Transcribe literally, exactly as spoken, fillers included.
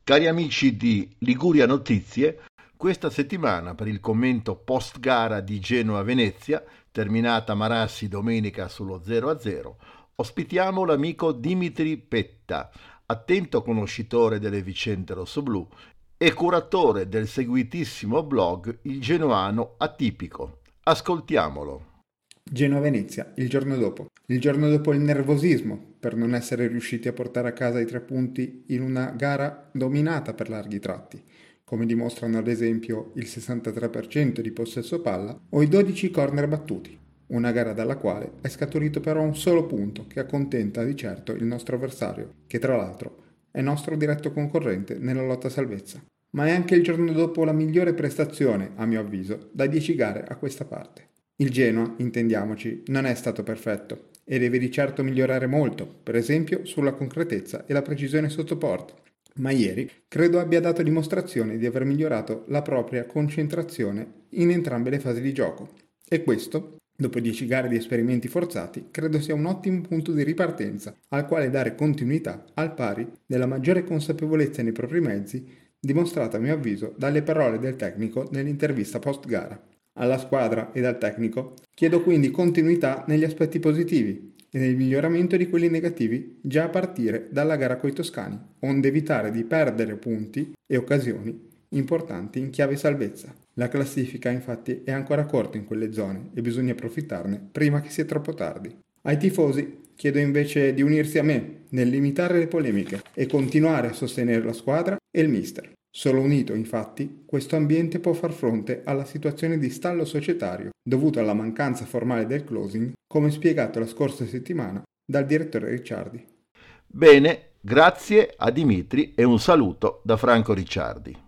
Cari amici di Liguria Notizie, questa settimana per il commento post gara di Genoa-Venezia, terminata Marassi domenica sullo zero a zero, ospitiamo l'amico Dimitri Petta, attento conoscitore delle vicende rossoblù e curatore del seguitissimo blog Il Genoano Atipico. Ascoltiamolo. Genoa-Venezia, il giorno dopo. Il giorno dopo il nervosismo per non essere riusciti a portare a casa i tre punti in una gara dominata per larghi tratti, come dimostrano ad esempio il sessantatré per cento di possesso palla o i dodici corner battuti. Una gara dalla quale è scaturito però un solo punto che accontenta di certo il nostro avversario, che tra l'altro è nostro diretto concorrente nella lotta salvezza. Ma è anche il giorno dopo la migliore prestazione, a mio avviso, da dieci gare a questa parte. Il Genoa, intendiamoci, non è stato perfetto e deve di certo migliorare molto, per esempio sulla concretezza e la precisione sotto porta. Ma ieri credo abbia dato dimostrazione di aver migliorato la propria concentrazione in entrambe le fasi di gioco. E questo, dopo dieci gare di esperimenti forzati, credo sia un ottimo punto di ripartenza al quale dare continuità al pari della maggiore consapevolezza nei propri mezzi dimostrata a mio avviso dalle parole del tecnico nell'intervista post gara. Alla squadra ed al tecnico chiedo quindi continuità negli aspetti positivi e nel miglioramento di quelli negativi già a partire dalla gara coi toscani, onde evitare di perdere punti e occasioni importanti in chiave salvezza. La classifica infatti è ancora corta in quelle zone e bisogna approfittarne prima che sia troppo tardi. Ai tifosi chiedo invece di unirsi a me nel limitare le polemiche e continuare a sostenere la squadra e il mister. Solo unito, infatti, questo ambiente può far fronte alla situazione di stallo societario dovuto alla mancanza formale del closing, come spiegato la scorsa settimana dal direttore Ricciardi. Bene, grazie a Dimitri e un saluto da Franco Ricciardi.